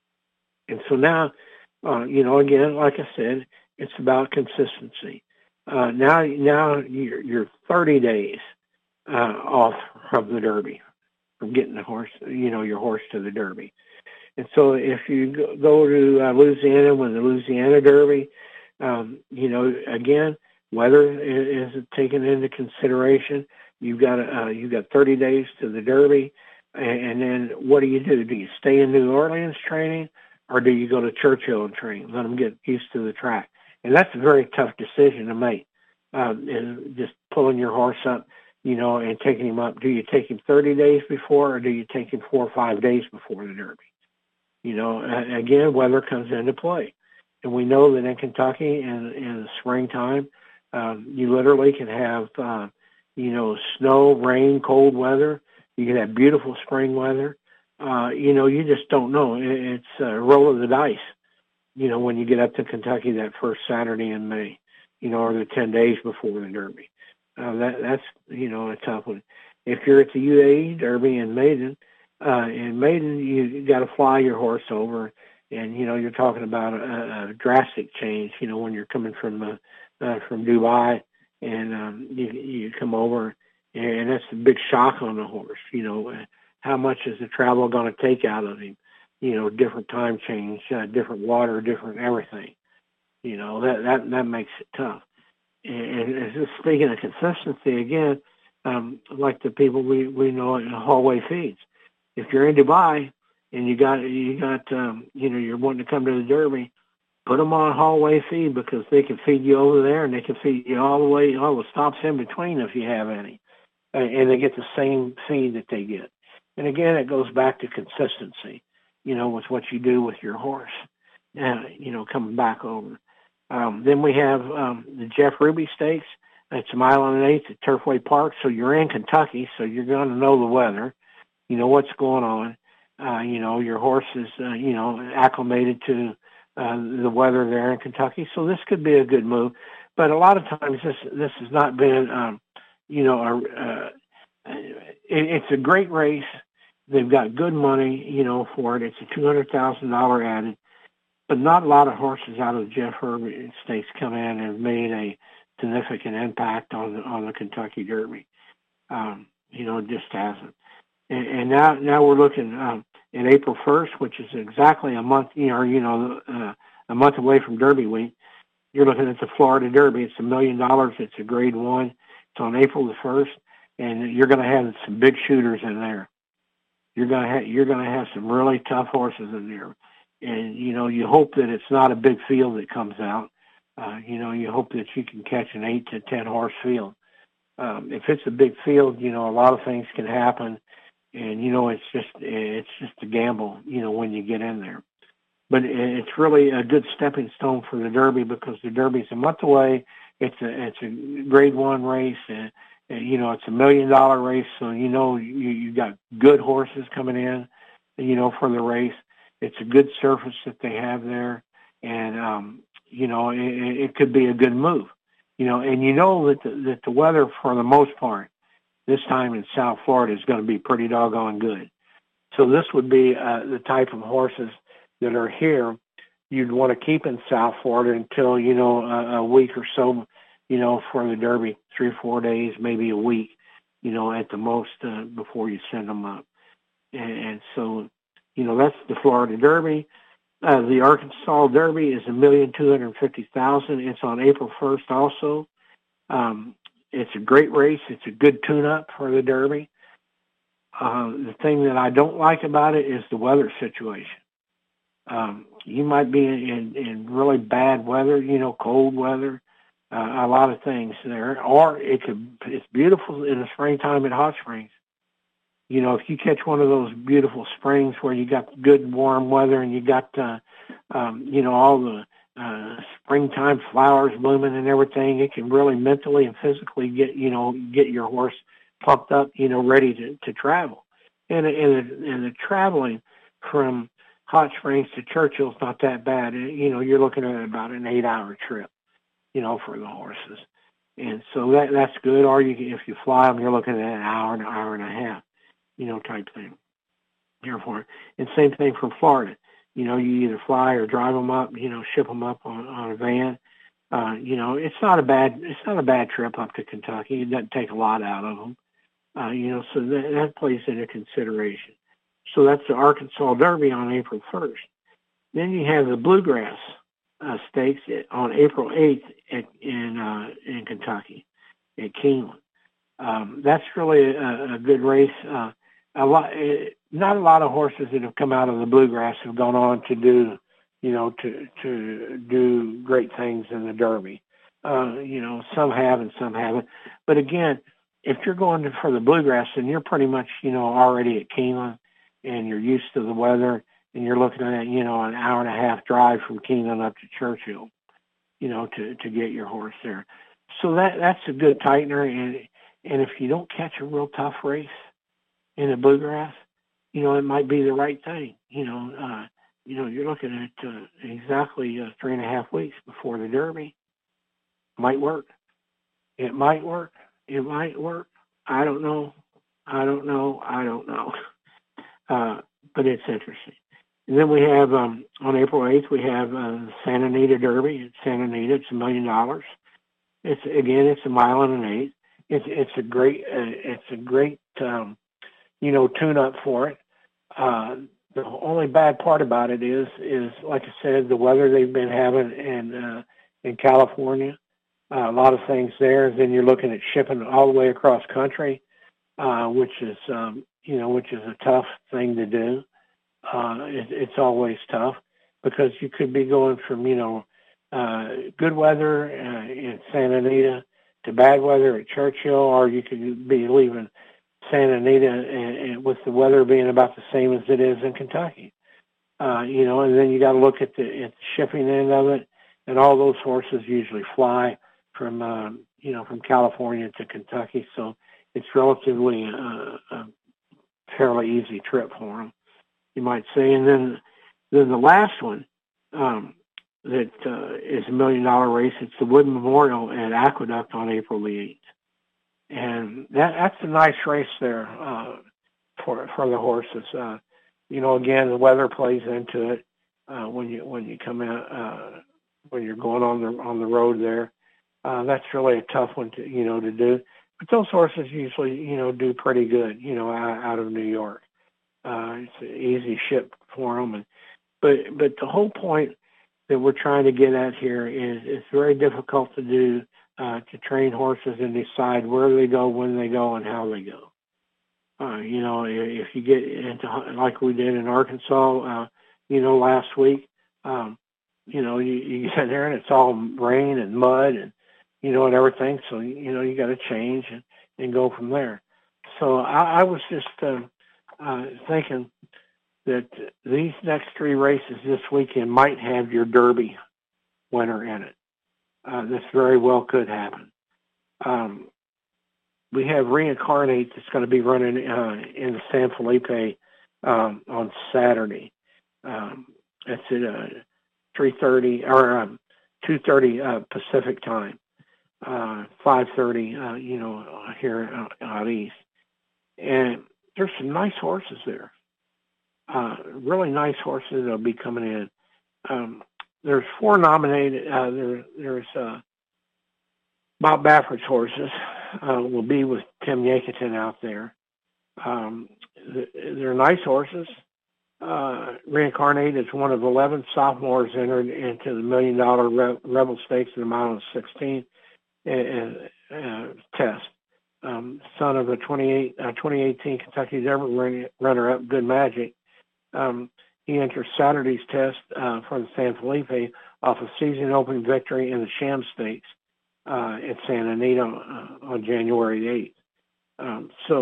And so now, uh, you know, again, like I said, it's about consistency. Uh, now, now you're, you're thirty days uh, off from the Derby, from getting the horse, you know, your horse to the Derby. And so if you go to uh, Louisiana with the Louisiana Derby, um, you know, again, weather is, is taken into consideration. You've got uh, you've got thirty days to the Derby, and, and then what do you do? Do you stay in New Orleans training, or do you go to Churchill and train? Let them get used to the track, and that's a very tough decision to make. Um, and just pulling your horse up, you know, and taking him up. Do you take him thirty days before, or do you take him four or five days before the Derby? You know, again, weather comes into play. And we know that in Kentucky in, in the springtime, um, you literally can have, uh, you know, snow, rain, cold weather. You can have beautiful spring weather. Uh, you know, you just don't know. It's a roll of the dice, you know, when you get up to Kentucky that first Saturday in May, you know, or the ten days before the Derby. Uh, that, that's, you know, a tough one. If you're at the U A E Derby in Maiden, uh, in Maiden, you, you got to fly your horse over. And, you know, you're talking about a, a drastic change, you know, when you're coming from uh, uh, from Dubai and um, you, you come over, and that's a big shock on the horse. You know, how much is the travel going to take out of him? You know, different time change, uh, different water, different everything. You know, that, that, that makes it tough. And, and just speaking of consistency, again, um, like the people we, we know in hallway feeds, if you're in Dubai, and you got, you got, um, you know, you're wanting to come to the Derby, put them on hallway feed because they can feed you over there and they can feed you all the way, all the stops in between if you have any. And they get the same feed that they get. And again, it goes back to consistency, you know, with what you do with your horse, uh, you know, coming back over. Um, then we have um, the Jeff Ruby Stakes. It's a mile and an eighth at Turfway Park. So you're in Kentucky, so you're going to know the weather. You know what's going on. Uh, you know, your horse is, uh, you know, acclimated to uh, the weather there in Kentucky. So this could be a good move. But a lot of times this this has not been, um, you know, a, uh, it, it's a great race. They've got good money, you know, for it. It's a two hundred thousand dollars added. But not a lot of horses out of the Jeff Ruby Stakes come in and have made a significant impact on the, on the Kentucky Derby. Um, you know, it just hasn't. And, and now, now we're looking um, at April first, which is exactly a month, you know, you know, uh, a month away from Derby week. You're looking at the Florida Derby. It's a million dollars. It's a grade one. It's on April the first, and you're going to have some big shooters in there. You're going to have, you're going to have some really tough horses in there. And, you know, you hope that it's not a big field that comes out. Uh, you know, you hope that you can catch an eight to ten horse field. Um, if it's a big field, you know, a lot of things can happen. And, you know, it's just, it's just a gamble, you know, when you get in there. But it's really a good stepping stone for the Derby because the Derby's a month away. It's a, it's a grade one race. And, and you know, it's a million dollar race. So, you know, you, you got good horses coming in, you know, for the race. It's a good surface that they have there. And, um, you know, it, it could be a good move, you know, and you know that the, that the weather for the most part this time in South Florida is going to be pretty doggone good. So this would be uh, the type of horses that are here you'd want to keep in South Florida until, you know, a, a week or so, you know, for the Derby, three or four days, maybe a week, you know, at the most uh, before you send them up. And, and so, you know, that's the Florida Derby. Uh, the Arkansas Derby is a million two hundred fifty thousand. It's on April first also. Um, it's a great race. It's a good tune-up for the Derby. Uh, the thing that I don't like about it is the weather situation. Um, you might be in, in really bad weather, you know, cold weather, uh, a lot of things there. Or it could, it's beautiful in the springtime at Hot Springs. You know, if you catch one of those beautiful springs where you got good warm weather and you got, uh, um, you know, all the uh, springtime flowers blooming and everything, it can really mentally and physically get, you know, get your horse pumped up, you know, ready to, to travel. And, and, and the traveling from Hot Springs to Churchill's not that bad. You know, you're looking at about an eight-hour trip, you know, for the horses. And so that that's good. Or you, if you fly them, you're looking at an hour, an hour and a half, you know, type thing. Therefore, and same thing from Florida. You know, you either fly or drive them up, you know, ship them up on, on a van. Uh, you know, it's not a bad it's not a bad trip up to Kentucky. It doesn't take a lot out of them. Uh, you know, so that, that plays into consideration. So that's the Arkansas Derby on April first. Then you have the Bluegrass uh, Stakes on April eighth at, in uh, in Kentucky at Keeneland. Um, that's really a, a good race. Uh, a lot, not a lot of horses that have come out of the Bluegrass have gone on to do, you know, to to do great things in the Derby. Uh, you know, some have and some haven't. But again, if you're going to, for the Bluegrass, then you're pretty much, you know, already at Keeneland, and you're used to the weather, and you're looking at, you know, an hour and a half drive from Keeneland up to Churchill, you know, to, to get your horse there. So that that's a good tightener. And and if you don't catch a real tough race in the Bluegrass, you know, it might be the right thing. You know, uh, you know, you're looking at uh, exactly uh, three and a half weeks before the Derby. Might work. It might work. It might work. I don't know. I don't know. I don't know. Uh, but it's interesting. And then we have, um, on April eighth, we have uh, the Santa Anita Derby. It's Santa Anita. It's a million dollars. It's, again, it's a mile and an eighth. It's, it's a great, uh, it's a great, um, you know, tune-up for it. Uh, the only bad part about it is, is like I said, the weather they've been having in, uh, in California. Uh, a lot of things there. Then you're looking at shipping all the way across country, uh, which is, um, you know, which is a tough thing to do. Uh, it, it's always tough because you could be going from, you know, uh, good weather uh, in Santa Anita to bad weather at Churchill, or you could be leaving Santa Anita and, and with the weather being about the same as it is in Kentucky. Uh, you know, and then you got to look at the, at the shipping end of it, and all those horses usually fly from, um, you know, from California to Kentucky. So it's relatively uh, a fairly easy trip for them, you might say. And then, then the last one um, that uh, is a million dollar race, it's the Wood Memorial at Aqueduct on April the eighth. And that, that's a nice race there uh, for for the horses. Uh, you know, again, the weather plays into it uh, when you when you come out uh, when you're going on the on the road there. Uh, that's really a tough one to, you know, to do. But those horses usually, you know, do pretty good, you know, out, out of New York. Uh, it's an easy ship for them. And, but, but the whole point that we're trying to get at here is it's very difficult to do, uh, to train horses and decide where they go, when they go, and how they go. Uh, you know, if you get into, like we did in Arkansas, uh, you know, last week, um, you know, you, you get there and it's all rain and mud and, you know, and everything. So, you know, you got to change and, and go from there. So I, I was just uh, uh, thinking that these next three races this weekend might have your Derby winner in it. Uh, this very well could happen. Um, we have Reincarnate that's going to be running uh, in the San Felipe um, on Saturday. Um, that's at uh, three thirty or um, two thirty uh, Pacific time. Uh, five thirty, uh, you know, here out, out east. And there's some nice horses there. Uh, really nice horses that'll be coming in. Um, there's four nominated. Uh, there, there's uh, Bob Baffert's horses uh, will be with Tim Yanketon out there. Um, they're nice horses. Uh, Reincarnate is one of eleven sophomores entered into the Million Dollar Re- Rebel Stakes in the mile of sixteen. Uh, uh, test. Um, son of a twenty-eight, uh, twenty eighteen Kentucky Derby runner-up, Good Magic. Um, he enters Saturday's test uh, for the San Felipe off a season-opening victory in the Sham Stakes uh, at Santa Anita uh, on January eighth. Um, so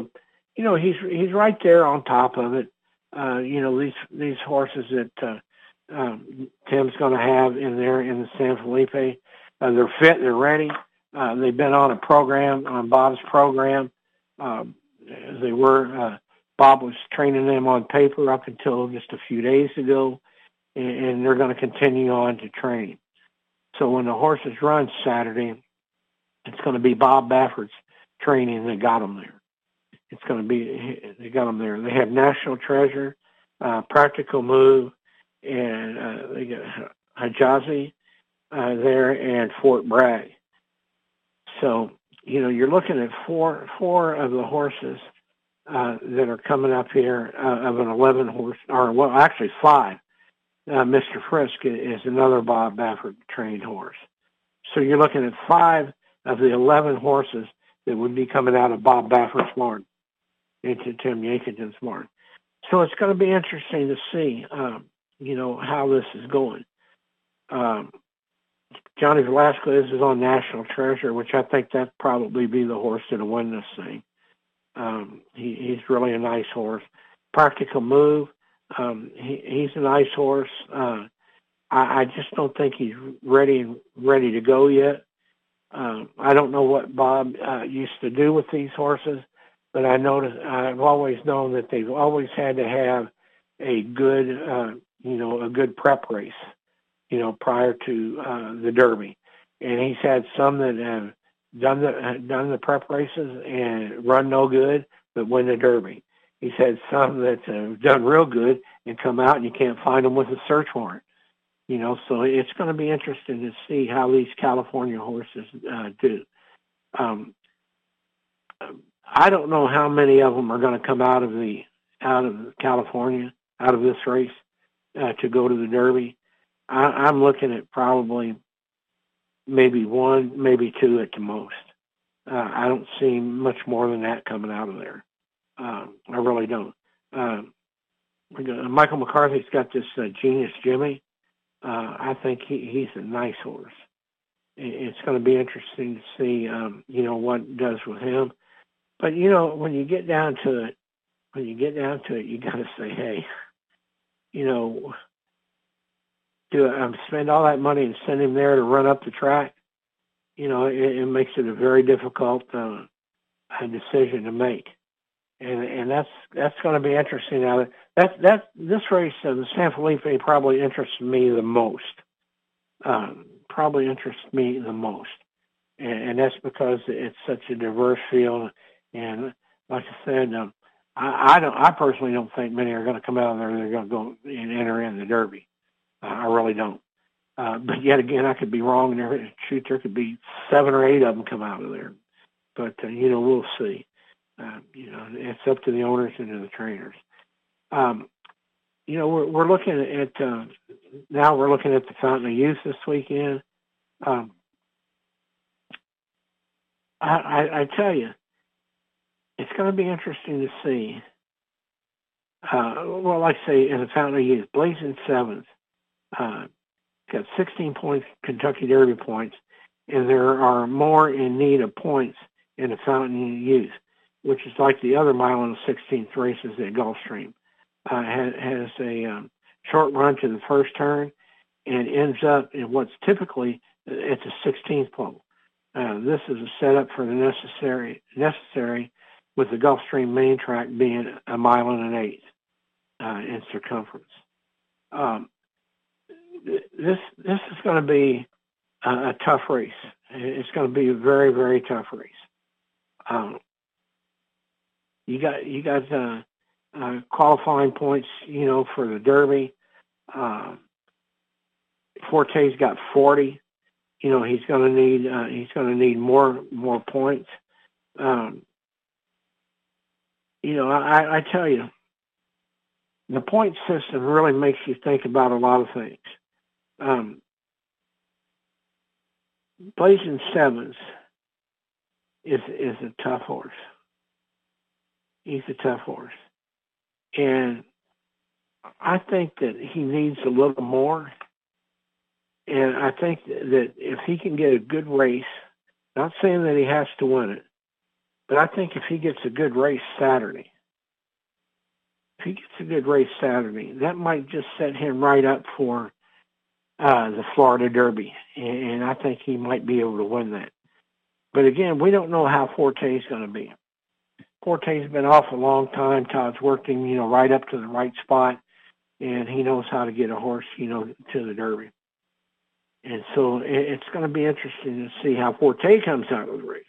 you know, he's he's right there on top of it. Uh, you know, these these horses that uh, um, Tim's going to have in there in the San Felipe, uh, they're fit, they're ready. Uh, they've been on a program, on Bob's program. Um, they were, uh, Bob was training them on paper up until just a few days ago, and, and they're going to continue on to training. So when the horses run Saturday, it's going to be Bob Baffert's training that got them there. It's going to be, they got them there. They have National Treasure, uh, Practical Move, and uh, they got Hijazi uh, there, and Fort Bragg. So, you know, you're looking at four four of the horses uh, that are coming up here uh, of an eleven horse, or well, actually five. Uh, Mister Frisk is another Bob Baffert trained horse. So you're looking at five of the eleven horses that would be coming out of Bob Baffert's barn into Tim Yankinton's barn. So it's going to be interesting to see, um, you know, how this is going. Um, Johnny Velasquez is on National Treasure, which I think that'd probably be the horse that'll win this thing. Um, he, he's really a nice horse. Practical Move, um, he, he's a nice horse. Uh, I, I just don't think he's ready ready to go yet. Um, I don't know what Bob uh, used to do with these horses, but I noticed I've always known that they've always had to have a good, uh, you know, a good prep race, you know, prior to uh, the Derby. And he's had some that have done the done the prep races and run no good, but win the Derby. He's had some that have done real good and come out and you can't find them with a search warrant. You know, so it's going to be interesting to see how these California horses uh, do. Um, I don't know how many of them are going to come out of the out of California, out of this race uh, to go to the Derby. I, I'm looking at probably maybe one, maybe two at the most. Uh, I don't see much more than that coming out of there. Um, I really don't. Uh, Michael McCarthy's got this uh, Genius Jimmy. Uh, I think he, he's a nice horse. It's going to be interesting to see, um, you know, what it does with him. But, you know, when you get down to it, when you get down to it, you got to say, hey, you know, do I um, spend all that money and send him there to run up the track? You know, it, it makes it a very difficult uh, a decision to make. And and that's that's going to be interesting. Now, that, that, this race, uh, the San Felipe, probably interests me the most. Um, probably interests me the most. And, and that's because it's such a diverse field. And like I said, um, I, I don't. I personally don't think many are going to come out of there. They're going to go and enter in the Derby. Uh, I really don't. Uh, but yet again, I could be wrong. There, shoot, there could be seven or eight of them come out of there. But uh, you know, we'll see. Uh, you know, it's up to the owners and to the trainers. Um, you know, we're we're looking at uh, now. We're looking at the Fountain of Youth this weekend. Um, I, I, I tell you, it's going to be interesting to see. Uh, well, like I say, in the Fountain of Youth, Blazing Sevens uh, got sixteen points, Kentucky Derby points, and there are more in need of points in the Fountain of Youth, which is like the other mile and sixteenth races at Gulfstream. Uh, has, has a um, short run to the first turn and ends up in what's typically it's a sixteenth pole. Uh, this is a setup for the necessary necessary with the Gulfstream main track being a mile and an eighth uh, in circumference. Um, this this is going to be a, a tough race. It's going to be a very very tough race. Um, You got you got uh, uh, qualifying points, you know, for the Derby. Uh, Forte's got forty. You know, he's going to need uh, he's going to need more more points. Um, you know, I, I tell you, the point system really makes you think about a lot of things. Um, Blazing Sevens is is a tough horse. He's a tough horse. And I think that he needs a little more. And I think that if he can get a good race, not saying that he has to win it, But I think if he gets a good race Saturday, if he gets a good race Saturday, that might just set him right up for uh, the Florida Derby. And, and I think he might be able to win that. But again, we don't know how Forte's going to be. Forte's been off a long time. Todd's worked him, you know, right up to the right spot. And he knows how to get a horse, you know, to the Derby. And so it, it's going to be interesting to see how Forte comes out of the race.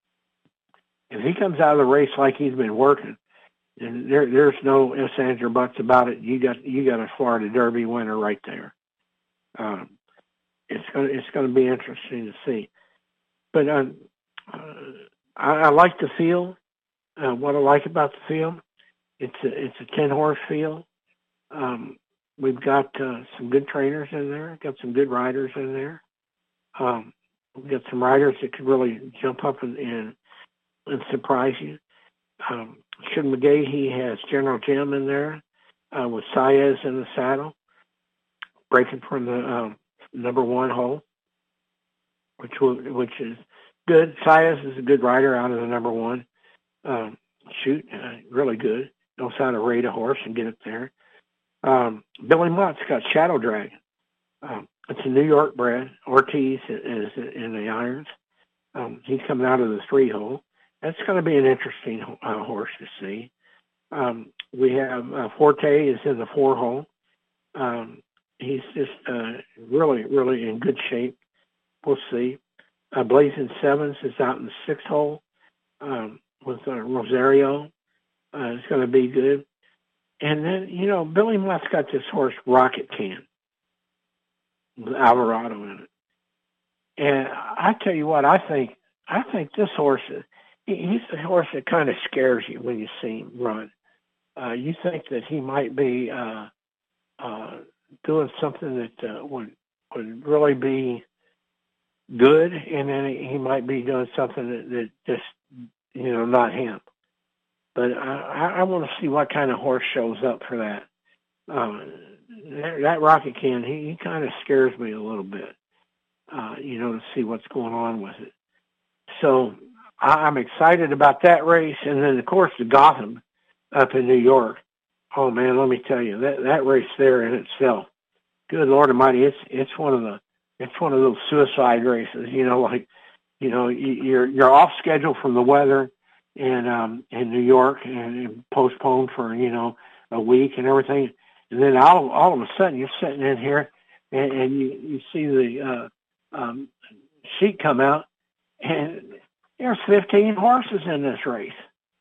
If he comes out of the race like he's been working, and there, there's no ifs, ands, or buts about it, you got you got a Florida Derby winner right there. Um, it's going to, it's going to be interesting to see. But uh, uh, I, I like the field. Uh, what I like about the field, it's a it's a ten horse field. Um, we've got uh, some good trainers in there. Got some good riders in there. Um, we've got some riders that could really jump up and, and and surprise you. Um, Shug McGaughey has General Jim in there uh, with Saez in the saddle, breaking from the um, number one hole, which will, which is good. Saez is a good rider out of the number one. Um, shoot, uh, really good. Knows how to rate a horse and get it there. Um, Billy Mott's got Shadow Dragon. Um, it's a New York bred. Ortiz is in the irons. Um, he's coming out of the three hole. That's going to be an interesting uh, horse to see. Um, we have uh, Forte is in the four hole. Um, he's just uh, really, really in good shape. We'll see. Uh, Blazing Sevens is out in the six hole um, with uh, Rosario. Uh, it's going to be good. And then, you know, Billy Mott's got this horse, Rocket Can, with Alvarado in it. And I tell you what, I think, I think this horse is, he's a horse that kind of scares you when you see him run. Uh, you think that he might be uh, uh, doing something that uh, would would really be good, and then he might be doing something that, that just, you know, not him. But I, I want to see what kind of horse shows up for that. Um, that, that Rocket Can, he, he kind of scares me a little bit, uh, you know, to see what's going on with it. So I'm excited about that race. And then, of course, the Gotham up in New York. Oh, man, let me tell you, that, that race there in itself, good Lord Almighty, it's it's one of the it's one of those suicide races, you know, like, you know, you're you're off schedule from the weather in um, in New York and, and postponed for, you know, a week and everything. And then all, all of a sudden you're sitting in here and, and you, you see the uh, um, sheet come out, and there's fifteen horses in this race.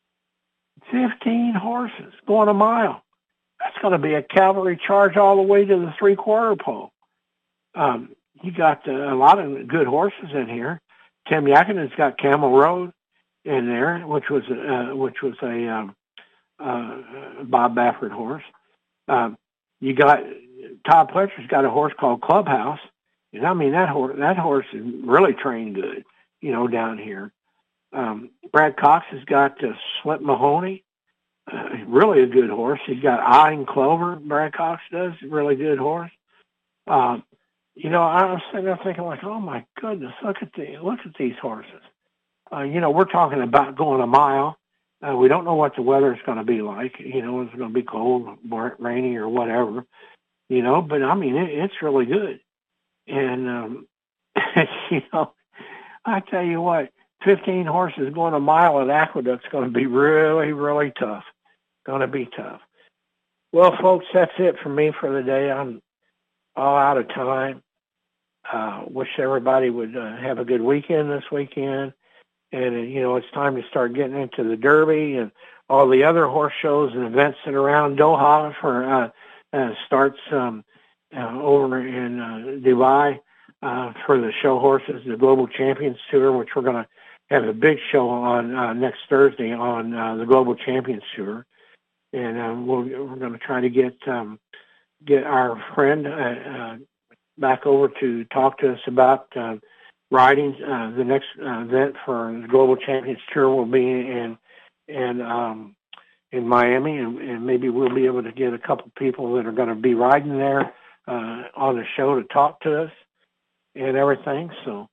fifteen horses going a mile. That's going to be a cavalry charge all the way to the three-quarter pole. Um, you got uh, a lot of good horses in here. Tim Yakinen's got Camel Road in there, which was uh, which was a um, uh, Bob Baffert horse. Um, you got Todd Pletcher's got a horse called Clubhouse, and I mean that horse that horse is really trained good, you know, down here. Um, Brad Cox has got uh, Slip Mahoney, uh, really a good horse. He's got Eye and Clover. Brad Cox does really good horse. Um, you know, I was sitting there thinking like, oh my goodness, look at the look at these horses. Uh, you know, we're talking about going a mile. Uh, we don't know what the weather is going to be like. You know, it's going to be cold, or rainy, or whatever. You know, but I mean, it, it's really good. And um, you know, I tell you what, fifteen horses going a mile at Aqueduct's going to be really, really tough. Going to be tough. Well, folks, that's it for me for the day. I'm all out of time. Uh, wish everybody would uh, have a good weekend this weekend. And, uh, you know, it's time to start getting into the Derby and all the other horse shows and events that are around Doha for uh, uh, starts um, uh, over in uh, Dubai uh, for the show horses, the Global Champions Tour, which we're going to have a big show on uh, next Thursday on uh, the Global Champions Tour. And uh, we'll, we're going to try to get um, get our friend uh, uh, back over to talk to us about uh, riding. Uh, the next uh, event for the Global Champions Tour will be in in um, in Miami, and, and maybe we'll be able to get a couple people that are going to be riding there uh, on the show to talk to us and everything. So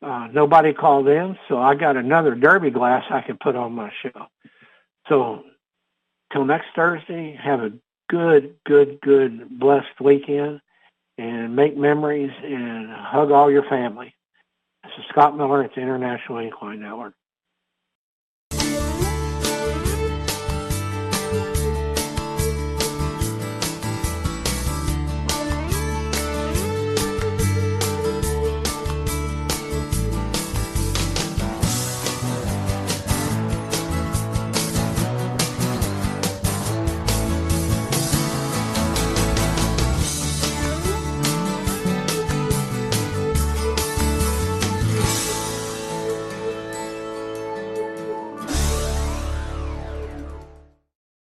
Uh, nobody called in, so I got another Derby glass I can put on my shelf. So till next Thursday, have a good, good, good, blessed weekend, and make memories and hug all your family. This is Scott Miller at the International Equine Network.